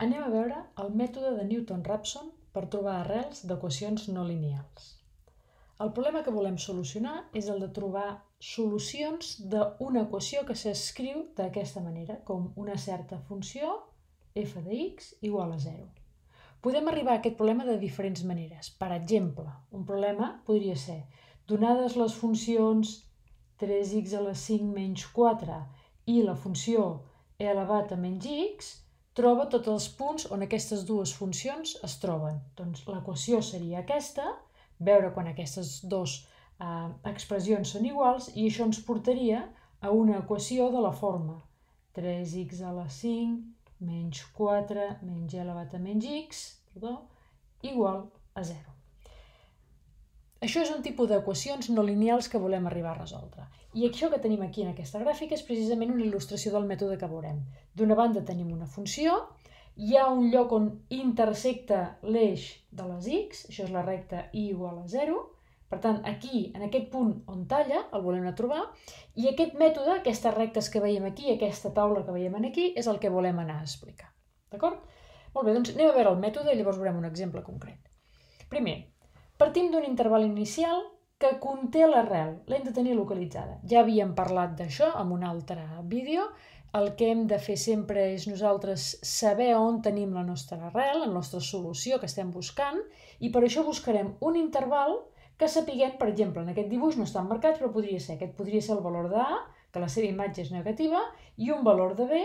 Anem a veure el mètode de Newton-Raphson per trobar arrels d'equacions no lineals. El problema que volem solucionar és el de trobar solucions d'una equació que s'escriu d'aquesta manera, com una certa funció f de x igual a 0. Podem arribar a aquest problema de diferents maneres. Per exemple, un problema podria ser, donades les funcions 3x a la 5 menys 4 i la funció e elevat a menys x, troba tots els punts on aquestes dues funcions es troben. Doncs l'equació seria aquesta, veure quan aquestes dues expressions són iguals, i això ens portaria a una equació de la forma 3x a la 5 menys 4 menys e elevat a menys x igual a 0. Això és un tipus d'equacions no lineals que volem arribar a resoldre. I això que tenim aquí en aquesta gràfica és precisament una il·lustració del mètode que veurem. D'una banda tenim una funció, hi ha un lloc on intersecta l'eix de les x, això és la recta y igual a 0, per tant aquí, en aquest punt on talla, el volem anar a trobar, i aquest mètode, aquestes rectes que veiem aquí, aquesta taula que veiem aquí, és el que volem anar a explicar. D'acord? Molt bé, doncs anem a veure el mètode i llavors veurem un exemple concret. Primer, partim d'un interval inicial que conté l'arrel, l'hem de tenir localitzada. Ja havíem parlat d'això en un altre vídeo. El que hem de fer sempre és nosaltres saber on tenim la nostra arrel, la nostra solució que estem buscant, i per això buscarem un interval que sapiguem, per exemple, en aquest dibuix no estan marcats, però podria ser, aquest podria ser el valor de A, que la seva imatge és negativa, i un valor de B,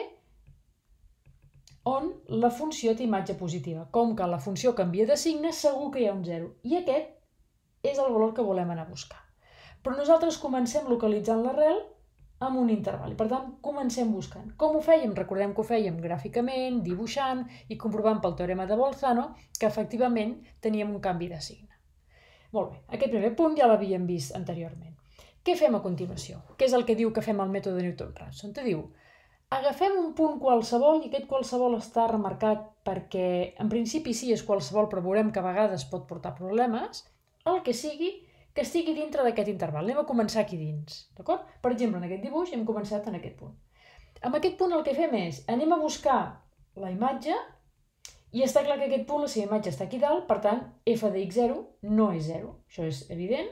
on la funció té imatge positiva. Com que la funció canvia de signe, segur que hi ha un 0. I aquest és el valor que volem anar a buscar. Però nosaltres comencem localitzant l'arrel amb un interval. I per tant, comencem buscant. Com ho fèiem? Recordem que ho fèiem gràficament, dibuixant i comprovant pel teorema de Bolzano que efectivament teníem un canvi de signe. Molt bé, aquest primer punt ja l'havíem vist anteriorment. Què fem a continuació? Què és el que diu que fem el mètode de Newton-Raphson? Te diu, agafem un punt qualsevol i aquest qualsevol està remarcat perquè en principi sí és qualsevol, però veurem que a vegades pot portar problemes, el que sigui que estigui dintre d'aquest interval. Anem a començar aquí dins, d'acord? Per exemple, en aquest dibuix hem començat en aquest punt. Amb aquest punt el que fem és, anem a buscar la imatge i està clar que aquest punt, la seva imatge està aquí dalt, per tant, f de x0 no és 0. Això és evident.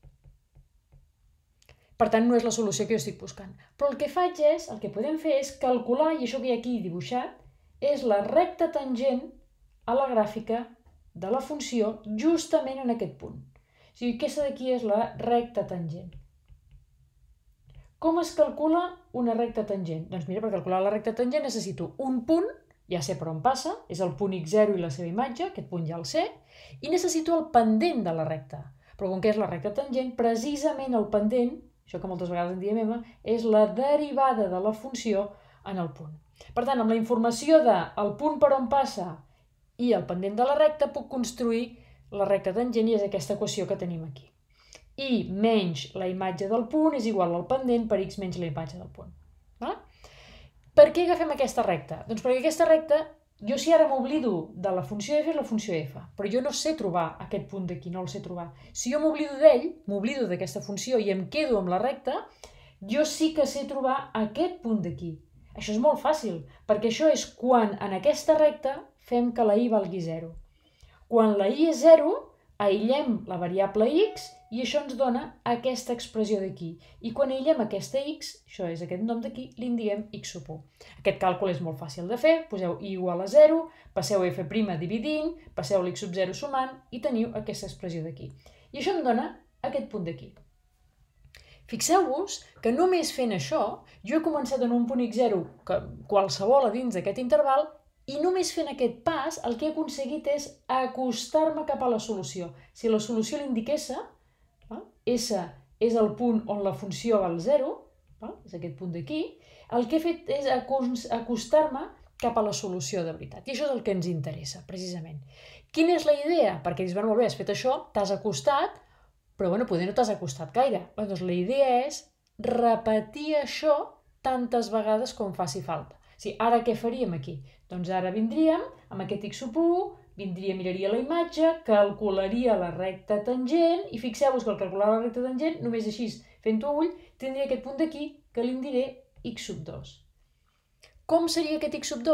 Per tant, no és la solució que jo estic buscant. Però el que faig és, el que podem fer és calcular, i això que hi ha aquí dibuixat, és la recta tangent a la gràfica de la funció justament en aquest punt. O sigui, aquesta d'aquí és la recta tangent. Com es calcula una recta tangent? Doncs mira, per calcular la recta tangent necessito un punt, ja sé per on passa, és el punt x0 i la seva imatge, aquest punt ja el sé, i necessito el pendent de la recta. Però com que és la recta tangent, precisament el pendent, això que moltes vegades en diem m, és la derivada de la funció en el punt. Per tant, amb la informació del punt per on passa i el pendent de la recta puc construir la recta tangent i és aquesta equació que tenim aquí. I menys la imatge del punt és igual al pendent per x menys la imatge del punt. Per què agafem aquesta recta? Doncs perquè aquesta recta, jo si ara m'oblido de la funció f és la funció f, però jo no sé trobar aquest punt d'aquí, no el sé trobar. Si jo m'oblido d'ell, m'oblido d'aquesta funció i em quedo amb la recta, jo sí que sé trobar aquest punt d'aquí. Això és molt fàcil, perquè això és quan en aquesta recta fem que la i valgui 0. Quan la i és 0, aïllem la variable x i això ens dona aquesta expressió d'aquí. I quan aïllem aquesta x, això és aquest nom d'aquí, li en diem x sub 1. Aquest càlcul és molt fàcil de fer, poseu i igual a 0, passeu f' dividint, passeu l'x sub 0 sumant i teniu aquesta expressió d'aquí. I això em dona aquest punt d'aquí. Fixeu-vos que només fent això, jo he començat en un punt x0 qualsevol a dins d'aquest interval i només fent aquest pas el que he aconseguit és acostar-me cap a la solució. Si la solució l'indiqués S és el punt on la funció val 0, és aquest punt d'aquí, el que he fet és acostar-me cap a la solució de veritat. I això és el que ens interessa, precisament. Quina és la idea? Perquè dius, molt bé, has fet això, t'has acostat, però poder no t'has acostat gaire. Doncs la idea és repetir això tantes vegades com faci falta. Ara què faríem aquí? Doncs ara vindríem amb aquest x sub 1, miraria la imatge, calcularia la recta tangent i fixeu-vos que al calcular la recta tangent, només així, fent-ho ull, tindria aquest punt d'aquí que li en diré x sub 2. Com seria aquest x sub 2?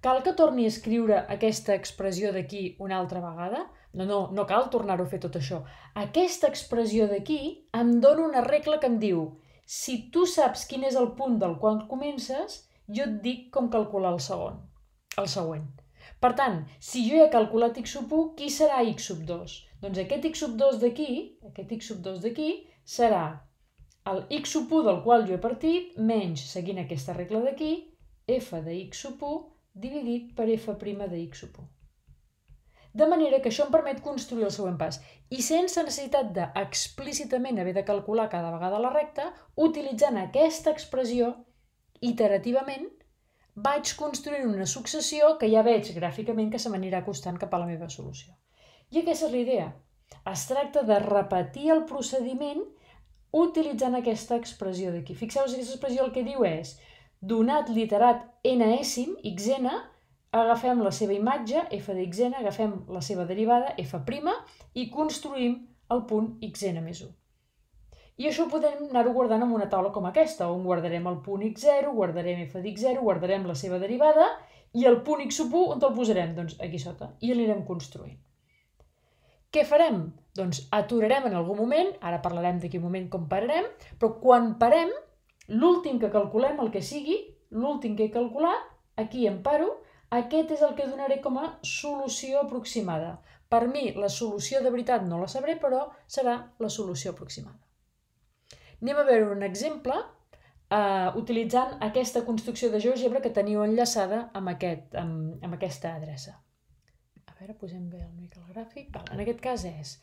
Cal que torni a escriure aquesta expressió d'aquí una altra vegada? No cal tornar-ho a fer tot això. Aquesta expressió d'aquí em dona una regla que em diu: si tu saps quin és el punt del qual comences, jo et dic com calcular el següent. Per tant, si jo he calculat x sub 1, qui serà x sub 2? Doncs aquest x sub 2 d'aquí, serà el x sub 1 del qual jo he partit, menys, seguint aquesta regla d'aquí, f de x sub 1 dividit per f' de x sub 1. De manera que això em permet construir el següent pas. I sense necessitat d'explícitament haver de calcular cada vegada la recta, utilitzant aquesta expressió, iterativament, vaig construint una successió que ja veig gràficament que se m'anirà acostant cap a la meva solució. I aquesta és la idea. Es tracta de repetir el procediment utilitzant aquesta expressió d'aquí. Fixeu-vos, aquesta expressió el que diu és: donat l'iterat n-èsim, xn, agafem la seva imatge, f de xn, agafem la seva derivada, f', i construïm el punt xn més 1. I això ho podem anar-ho guardant en una taula com aquesta, on guardarem el punt x0, guardarem f de x0, guardarem la seva derivada, i el punt x sub 1 on el posarem? Doncs aquí sota, i l'anirem construint. Què farem? Doncs aturarem en algun moment, ara parlarem d'aquí un moment com pararem, però quan parem, l'últim que calculem, el que sigui, l'últim que he calculat, aquí em paro, aquest és el que donaré com a solució aproximada. Per mi, la solució de veritat no la sabré, però serà la solució aproximada. Anem a veure un exemple utilitzant aquesta construcció de GeoGebra que teniu enllaçada amb aquesta adreça. A veure, posem bé una mica el gràfic. En aquest cas és...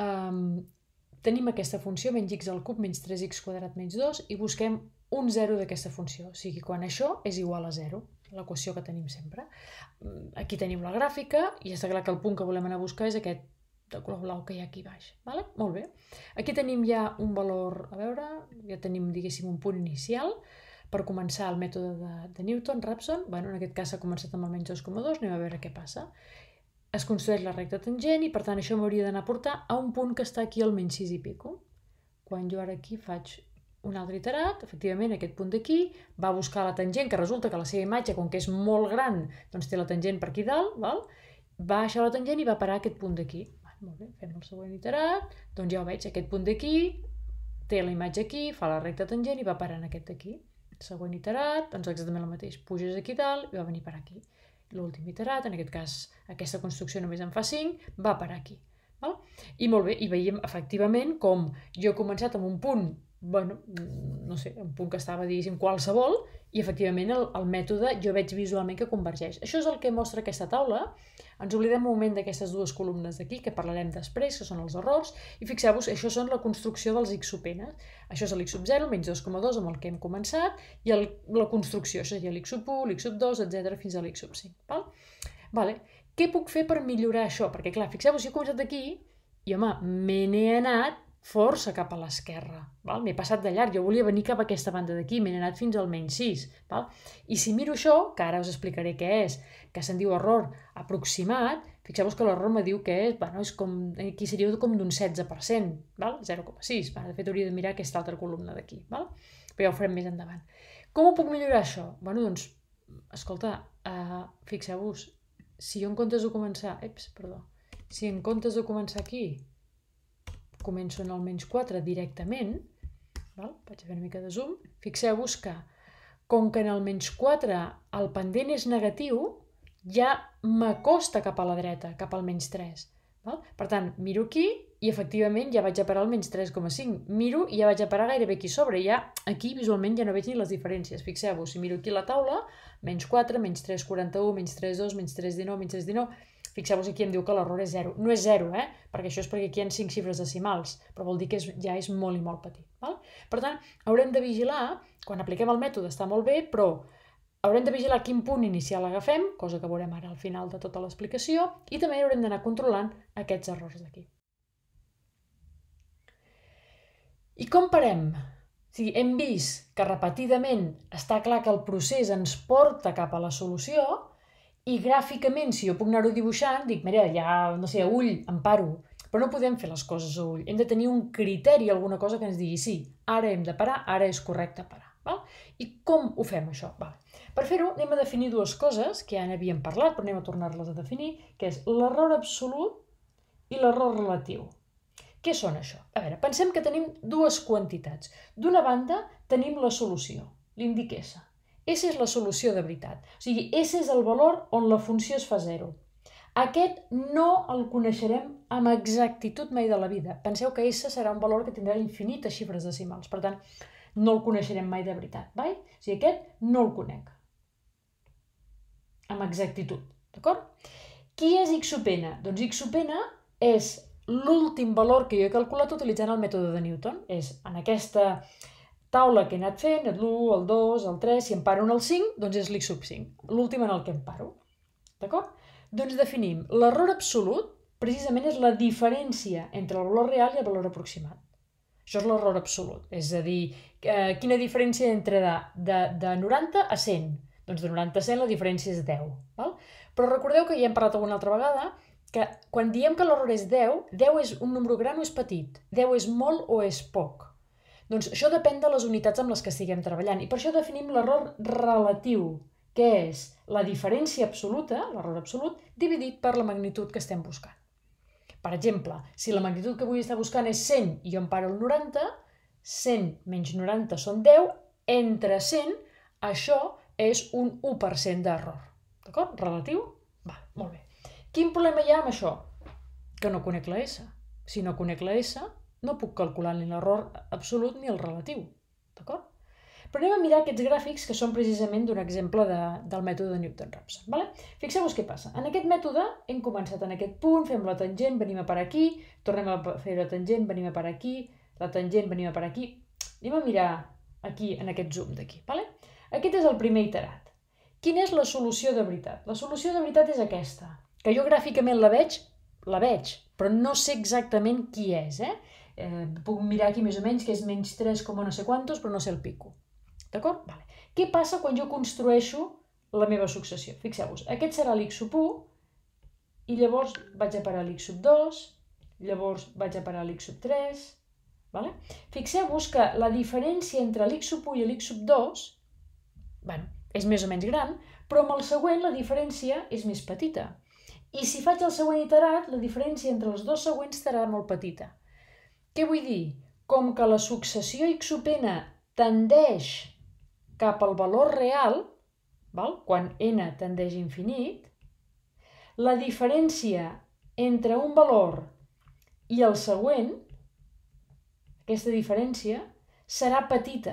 tenim aquesta funció, menys x al cub menys 3x quadrat menys 2, i busquem un 0 d'aquesta funció, o sigui, quan això és igual a 0, l'equació que tenim sempre. Aquí tenim la gràfica, i està clar que el punt que volem anar a buscar és aquest de color blau que hi ha aquí baix. Molt bé. Aquí tenim ja un valor, a veure, ja tenim, diguéssim, un punt inicial per començar el mètode de Newton-Raphson. En aquest cas s'ha començat amb el menys 2,2, anem a veure què passa. Es construeix la recta tangent i per tant això m'hauria d'anar a portar a un punt que està aquí al menys 6 i pico. Quan jo ara aquí faig un altre iterat, efectivament aquest punt d'aquí va a buscar la tangent, que resulta que la seva imatge, com que és molt gran, doncs té la tangent per aquí dalt, va baixar la tangent i va parar a aquest punt d'aquí. Molt bé, fem el següent iterat, doncs ja ho veig, aquest punt d'aquí té la imatge aquí, fa la recta tangent i va parar en aquest d'aquí. Següent iterat, doncs exactament el mateix, puges aquí dalt i va venir per aquí. L'últim iterat, en aquest cas aquesta construcció només en fa 5, va parar aquí. I molt bé, i veiem efectivament com jo he començat amb un punt, no sé, un punt que estava, diguéssim, qualsevol, i efectivament el mètode jo veig visualment que convergeix. Això és el que mostra aquesta taula. Ens oblidem un moment d'aquestes dues columnes d'aquí, que parlarem després, que són els errors, i fixeu-vos, això són la construcció dels x sub n. Això és l'x sub 0, menys 2,2, amb el que hem començat, i la construcció, això seria l'x sub 1, l'x sub 2, etc., fins a l'x sub 5. Què puc fer per millorar això? Perquè, clar, fixeu-vos, si he començat aquí, i, home, me n'he anat força cap a l'esquerra. M'he passat de llarg, jo volia venir cap a aquesta banda d'aquí, m'he anat fins al menys 6. I si miro això, que ara us explicaré què és, que se'n diu error aproximat, fixeu-vos que l'error me diu que és com, aquí seria com d'un 16%, 0,6. De fet, hauria de mirar aquesta altra columna d'aquí, però ja ho farem més endavant. Com ho puc millorar això? Doncs, escolta, fixeu-vos, si jo en comptes de començar, aquí, començo en el menys 4 directament, vaig a fer una mica de zoom, fixeu-vos que, com que en el menys 4 el pendent és negatiu, ja m'acosta cap a la dreta, cap al menys 3. Per tant, miro aquí i efectivament ja vaig a parar al menys 3,5. Miro i ja vaig a parar gairebé aquí sobre. Ja aquí visualment ja no veig ni les diferències. Fixeu-vos, si miro aquí la taula, menys 4, menys 3,41, menys 3,2, menys 3,19, menys 3,19... Fixeu-vos, aquí em diu que l'error és 0. No és 0, perquè això és perquè aquí hi ha 5 xifres decimals, però vol dir que ja és molt i molt petit. Per tant, haurem de vigilar, quan apliquem el mètode està molt bé, però haurem de vigilar quin punt inicial agafem, cosa que veurem ara al final de tota l'explicació, i també haurem d'anar controlant aquests errors d'aquí. I com parem? Hem vist que repetidament està clar que el procés ens porta cap a la solució, i gràficament, si jo puc anar-ho dibuixant, dic, mira, ja, no sé, a ull, em paro. Però no podem fer les coses a ull. Hem de tenir un criteri, alguna cosa que ens digui, sí, ara hem de parar, ara és correcte parar. I com ho fem, això? Per fer-ho, anem a definir dues coses que ja n'havíem parlat, però anem a tornar-les a definir, que és l'error absolut i l'error relatiu. Què són això? A veure, pensem que tenim dues quantitats. D'una banda, tenim la solució, l'indic S. S és la solució de veritat. O sigui, S és el valor on la funció es fa 0. Aquest no el coneixerem amb exactitud mai de la vida. Penseu que S serà un valor que tindrà infinites xifres decimals. Per tant, no el coneixerem mai de veritat. O sigui, aquest no el conec amb exactitud. D'acord? Qui és x sub n? Doncs x sub n és l'últim valor que jo he calculat utilitzant el mètode de Newton. És en aquesta taula que he anat fent, l'1, el 2, el 3, si em paro en el 5, doncs és l'x sub 5, l'últim en el que em paro. D'acord? Doncs definim l'error absolut, precisament és la diferència entre el valor real i el valor aproximat. Això és l'error absolut, és a dir, quina diferència entre de 90 a 100? Doncs de 90 a 100 la diferència és 10. Però recordeu que ja hem parlat alguna altra vegada que quan diem que l'error és 10, 10 és un número gran o és petit? 10 és molt o és poc? Doncs això depèn de les unitats amb les que estiguem treballant i per això definim l'error relatiu, que és la diferència absoluta, l'error absolut, dividit per la magnitud que estem buscant. Per exemple, si la magnitud que vull estar buscant és 100 i jo em paro el 90, 100 menys 90 són 10, entre 100, això és un 1% d'error. D'acord? Relatiu? Molt bé. Quin problema hi ha amb això? Que no conec la S. Si no conec la S, no puc calcular ni l'error absolut ni el relatiu. D'acord? Però anem a mirar aquests gràfics que són precisament d'un exemple del mètode de Newton-Raphson. Fixeu-vos què passa. En aquest mètode hem començat en aquest punt, fem la tangent, venim a per aquí, tornem a fer la tangent, venim a per aquí, la tangent, venim a per aquí. Anem a mirar aquí, en aquest zoom d'aquí. Aquest és el primer iterat. Quina és la solució de veritat? La solució de veritat és aquesta, que jo gràficament la veig, però no sé exactament qui és. Puc mirar aquí més o menys que és menys 3, no sé quantos, però no sé el pico. D'acord? Què passa quan jo construeixo la meva successió? Fixeu-vos, aquest serà l'x sub 1 i llavors vaig a parar l'x sub 2, llavors vaig a parar l'x sub 3. Fixeu-vos que la diferència entre l'x sub 1 i l'x sub 2 és més o menys gran, però amb el següent la diferència és més petita. I si faig el següent iterat, la diferència entre els dos següents serà molt petita. Què vull dir? Com que la successió x sub n tendeix cap al valor real, quan n tendeix a infinit, la diferència entre un valor i el següent, aquesta diferència, serà petita.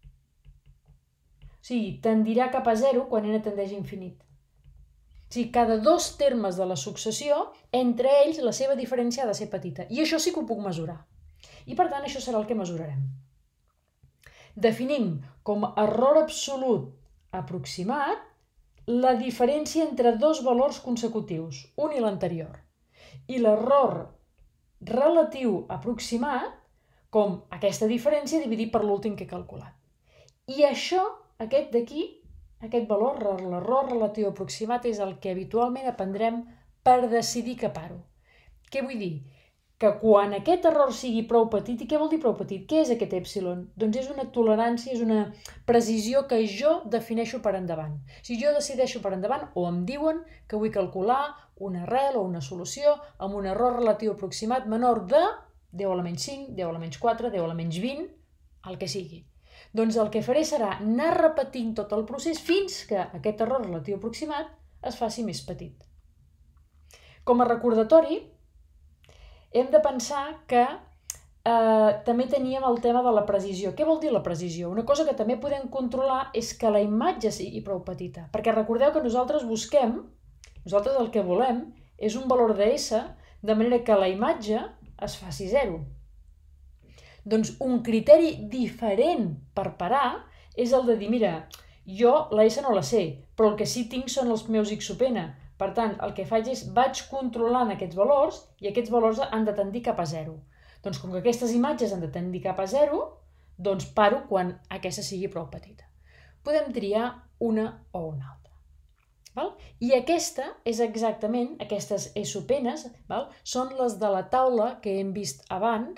O sigui, tendirà cap a 0 quan n tendeix a infinit. O sigui, cada dos termes de la successió, entre ells la seva diferència ha de ser petita. I això sí que ho puc mesurar. I per tant, això serà el que mesurarem. Definim com a error absolut aproximat la diferència entre dos valors consecutius, un i l'anterior. I l'error relatiu aproximat com aquesta diferència dividit per l'últim que he calculat. I això, aquest d'aquí, aquest valor, l'error relatiu aproximat, és el que habitualment aprendrem per decidir que paro. Què vull dir? Que quan aquest error sigui prou petit, i què vol dir prou petit? Què és aquest epsilon? Doncs és una tolerància, és una precisió que jo defineixo per endavant. Si jo decideixo per endavant, o em diuen que vull calcular una arrel o una solució amb un error relatiu aproximat menor de 10 a la menys 5, 10 a la menys 4, 10 a la menys 20, el que sigui. Doncs el que faré serà anar repetint tot el procés fins que aquest error relatiu aproximat es faci més petit. Com a recordatori, hem de pensar que també teníem el tema de la precisió. Què vol dir la precisió? Una cosa que també podem controlar és que la imatge sigui prou petita, perquè recordeu que nosaltres el que volem és un valor de S de manera que la imatge es faci 0. Doncs un criteri diferent per parar és el de dir, mira, jo la S no la sé, però el que sí tinc són els meus x sub n. Per tant, el que faig és vaig controlant aquests valors i aquests valors han de tendir cap a 0. Doncs com que aquestes imatges han de tendir cap a 0, doncs paro quan aquesta sigui prou petita. Podem triar una o una altra. I aquesta és exactament, aquestes E sub n, són les de la taula que hem vist abans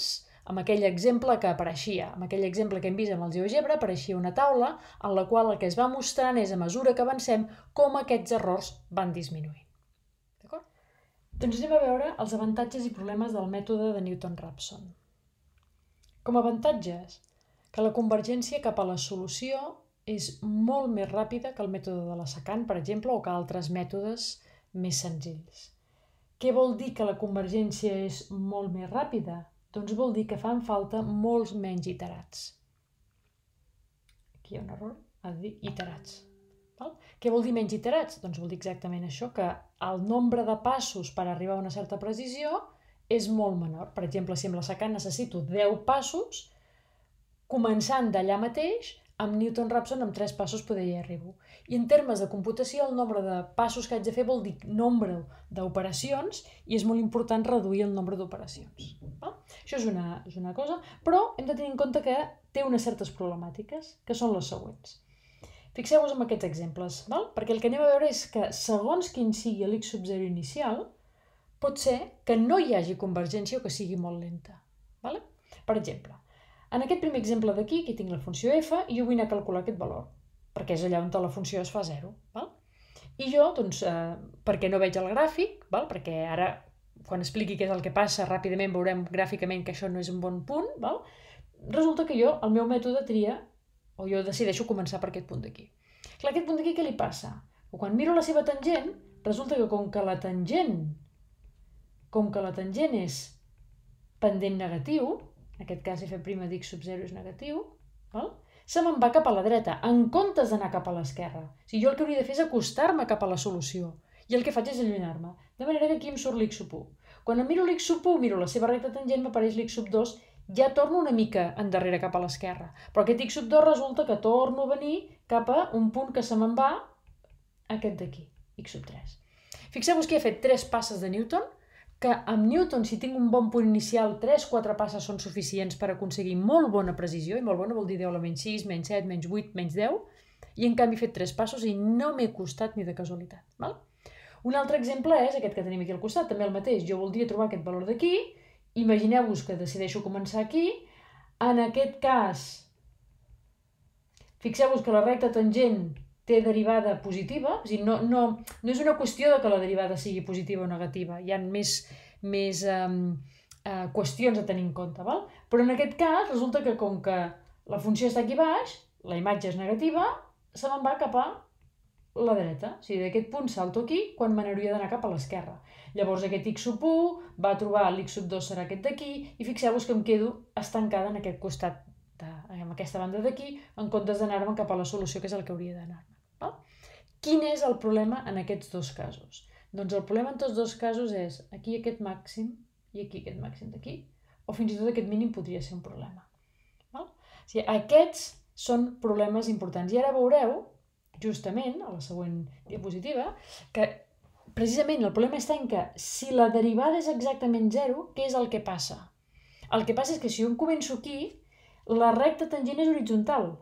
amb aquell exemple que apareixia, amb aquell exemple que hem vist amb el GeoGebra, apareixia una taula en la qual el que es va mostrant és, a mesura que avancem, com aquests errors van disminuint. D'acord? Doncs anem a veure els avantatges i problemes del mètode de Newton-Raphson. Com a avantatges, que la convergència cap a la solució és molt més ràpida que el mètode de la secant, per exemple, o que altres mètodes més senzills. Què vol dir que la convergència és molt més ràpida? Doncs vol dir que fan falta molts menys iterats. Aquí hi ha un error, ha de dir iterats. Val? Què vol dir menys iterats? Doncs vol dir exactament això, que el nombre de passos per arribar a una certa precisió és molt menor. Per exemple, si amb la secant necessito 10 passos, començant d'allà mateix, amb Newton-Raphson amb 3 passos poder hi arribo. I en termes de computació, el nombre de passos que haig de fer vol dir nombre d'operacions i és molt important reduir el nombre d'operacions. Això és una cosa, però hem de tenir en compte que té unes certes problemàtiques, que són les següents. Fixeu-vos en aquests exemples, perquè el que anem a veure és que segons quin sigui l'x sub 0 inicial, pot ser que no hi hagi convergència o que sigui molt lenta. Per exemple, en aquest primer exemple d'aquí, aquí tinc la funció f i jo vull anar a calcular aquest valor, perquè és allà on la funció es fa 0. I jo, doncs, perquè no veig el gràfic, perquè ara, quan expliqui què és el que passa, ràpidament veurem gràficament que això no és un bon punt, resulta que jo, el meu mètode tria, o jo decideixo començar per aquest punt d'aquí. Clar, aquest punt d'aquí què li passa? Quan miro la seva tangent, resulta que com que la tangent és pendent negatiu, en aquest cas f' d'x sub 0 és negatiu, se me'n va cap a la dreta, en comptes d'anar cap a l'esquerra. O sigui, jo el que hauria de fer és acostar-me cap a la solució, i el que faig és allunyar-me. De manera que aquí em surt l'x sub 1. Quan em miro l'x sub 1, miro la seva recta tangent, m'apareix l'x sub 2, ja torno una mica endarrere cap a l'esquerra. Però aquest x sub 2 resulta que torno a venir cap a un punt que se me'n va, aquest d'aquí, x sub 3. Fixeu-vos que he fet 3 passes de Newton, que amb Newton, si tinc un bon punt inicial, 3-4 passes són suficients per aconseguir molt bona precisió, i molt bona vol dir 10 a la menys 6, menys 7, menys 8, menys 10, i en canvi he fet 3 passos i no m'he costat ni de casualitat. Un altre exemple és aquest que tenim aquí al costat, també el mateix. Jo voldria trobar aquest valor d'aquí, imagineu-vos que decideixo començar aquí, en aquest cas, fixeu-vos que la recta tangent té derivada positiva, és a dir, no és una qüestió de que la derivada sigui positiva o negativa, hi ha més qüestions a tenir en compte, però en aquest cas resulta que com que la funció està aquí baix, la imatge és negativa, se me'n va cap a la dreta, o sigui, d'aquest punt salto aquí quan me n'hauria d'anar cap a l'esquerra. Llavors aquest x sub 1 va trobar l'x sub 2 serà aquest d'aquí, i fixeu-vos que em quedo estancada en aquest costat, en aquesta banda d'aquí, en comptes d'anar-me cap a la solució, que és el que hauria d'anar-me. Quin és el problema en aquests dos casos? Doncs el problema en tots dos casos és aquí aquest màxim i aquí aquest màxim d'aquí, o fins i tot aquest mínim podria ser un problema. O sigui, aquests són problemes importants. I ara veureu, justament, a la següent diapositiva, que precisament el problema està en que si la derivada és exactament 0, què és el que passa? El que passa és que si jo em començo aquí, la recta tangent és horitzontal.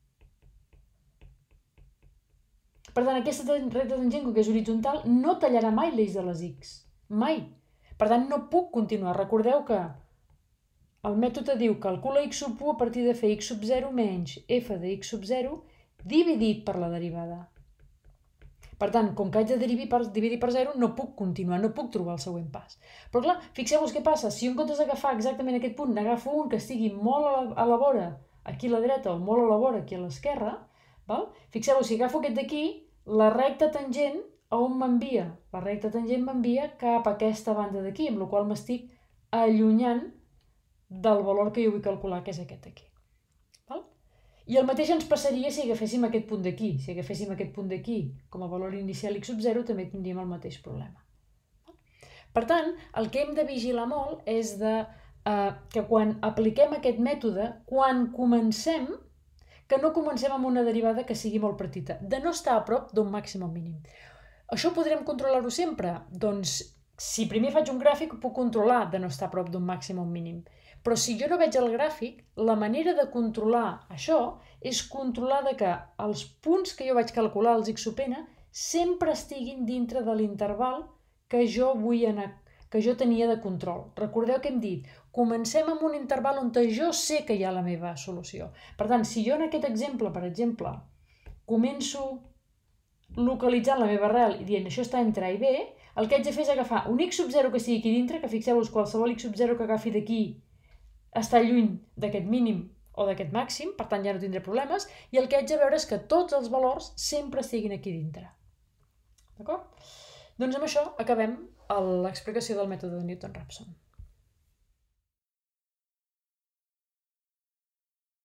Per tant, aquesta recta tangent, que és horitzontal, no tallarà mai l'eix de les x. Mai. Per tant, no puc continuar. Recordeu que el mètode diu calcula x sub 1 a partir de fer x sub 0 menys f de x sub 0 dividit per la derivada. Per tant, com que haig de dividir per 0, no puc continuar, no puc trobar el següent pas. Però clar, fixeu-vos què passa. Si en comptes d'agafar exactament aquest punt, n'agafo un que estigui molt a la vora aquí a la dreta o molt a la vora aquí a l'esquerra, fixeu-vos, si agafo aquest d'aquí, la recta tangent a on m'envia? La recta tangent m'envia cap a aquesta banda d'aquí, amb la qual m'estic allunyant del valor que jo vull calcular, que és aquest d'aquí. I el mateix ens passaria si agaféssim aquest punt d'aquí. Si agaféssim aquest punt d'aquí com a valor inicial x sub 0, també tindríem el mateix problema. Per tant, el que hem de vigilar molt és que quan apliquem aquest mètode, quan comencem, que no comencem amb una derivada que sigui molt petita, de no estar a prop d'un màxim o mínim. Això podrem controlar-ho sempre? Doncs, si primer faig un gràfic, puc controlar de no estar a prop d'un màxim o un mínim. Però si jo no veig el gràfic, la manera de controlar això és controlar que els punts que jo vaig calcular, els x sub n, sempre estiguin dintre de l'interval que jo vull anar, que jo tenia de control. Recordeu que hem dit, comencem amb un interval on jo sé que hi ha la meva solució. Per tant, si jo en aquest exemple, per exemple, començo localitzant la meva arrel i dient això està entre A i B, el que haig de fer és agafar un x sub 0 que sigui aquí dintre, que fixeu-vos, qualsevol x sub 0 que agafi d'aquí està lluny d'aquest mínim o d'aquest màxim, per tant ja no tindré problemes, i el que haig de veure és que tots els valors sempre estiguin aquí dintre. D'acord? Doncs amb això acabem l'explicació del mètode de Newton-Raphson.